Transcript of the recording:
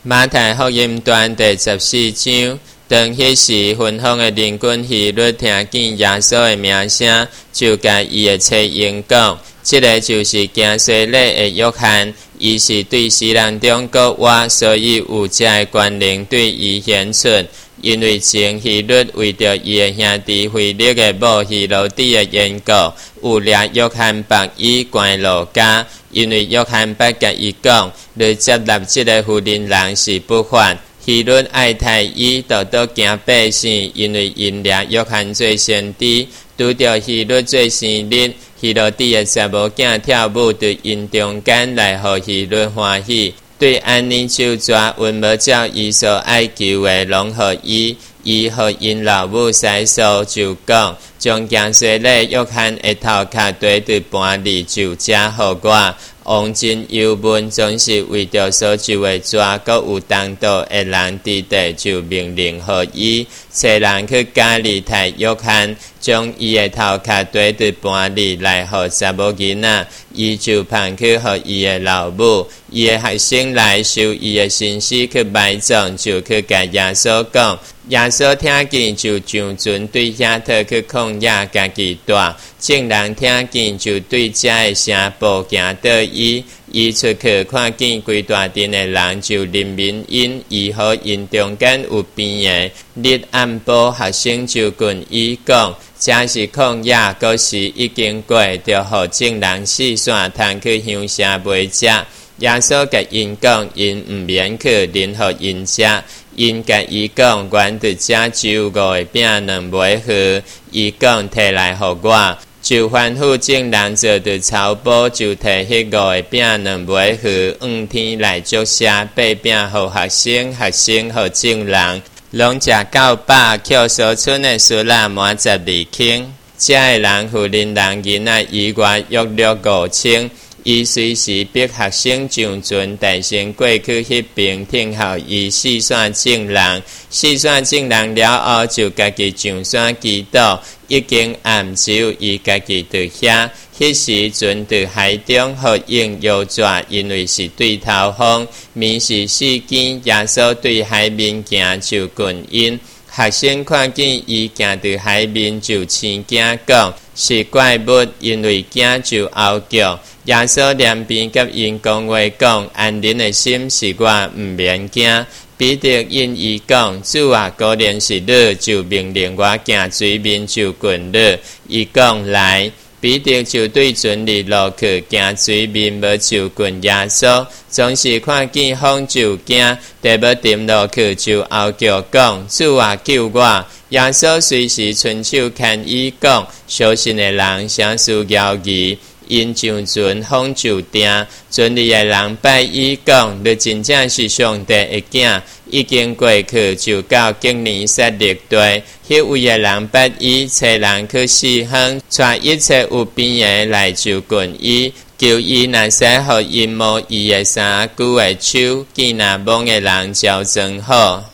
马太福音段第14章，当迄时分封的人群希律听见耶稣的名声，就甲伊的妻因讲：这个就是行洗礼的约翰，伊是对世人中国话，所以有这个权能对伊显出。因为前希律为着伊的兄弟腓力的某希罗底的缘故，有掠约翰白衣关路家。因为约翰白甲伊讲，你接纳这个妇人人是不法。希律爱太伊，倒惊百姓，因为因掠约翰做先知，拄着希律做生日，希罗底的查某囝跳舞，对因中间来互希律欢喜。对安尼就抓阮无照伊所爱求的，拢互伊。伊互因老母西索就讲，将行洗礼约翰的头壳对对搬离，就遮互我。王真忧闷，总是为着所受的抓，搁有当道的人伫地，就命令互伊找人去加利太约翰，将伊的头壳对对搬离，来互查某囡仔。伊就盼去互伊的老母，伊的学生来收伊的身尸去埋葬，就去甲耶稣讲。耶稣听见就上船对遐特去旷野家己住，众人听见就对遮的城步行倒伊。伊出去看见规大阵的人，就怜悯因，伊好因中间有病的。日暗晡学生就跟伊讲，这是旷野，果是已经过，就互众人四散，通去乡城买食。耶稣甲因讲，因毋免去，任互因食。因甲伊讲，原伫遮就5个饼2尾鱼，伊讲摕来互我。就吩咐众人做着草布，就摕迄5个饼2尾鱼，5天来祝谢，8饼互学生，学生互众人，拢食到饱，捡所剩的数啦满12斤。遮的人妇人人囡仔以外约5000。伊随时逼学生上船，大先过去迄边听候伊四散众人。四散众人了后，就家己上山祈祷。已经暗，只有伊家己伫遐。迄时船伫海中，互应摇拽，因为是对头风，面是四更。耶稣对海面行，就跟因。学生看见伊行伫海面，就生惊讲是怪物，因为惊就嗷叫。耶稣连边甲因讲话讲，安恁的心是我，毋免惊。彼得因伊讲，主啊，果然是你，就命令我行水面就滚你。伊讲来。彼得就对船里落去，行水面无就滚耶稣，总是看见风就惊，得要沉落去就嗷叫讲：主啊，救我！耶稣随时伸手牵伊讲，小心的人相思摇疑。因上船，风就定，船里的人拜伊讲：你真正是上帝的囝。已经过去，就到今年撒勒地，迄位的人拜伊，找人去侍奉，带一切有病的来就近伊，求伊若使互因摸伊的3句的手，见若摸的人照真好。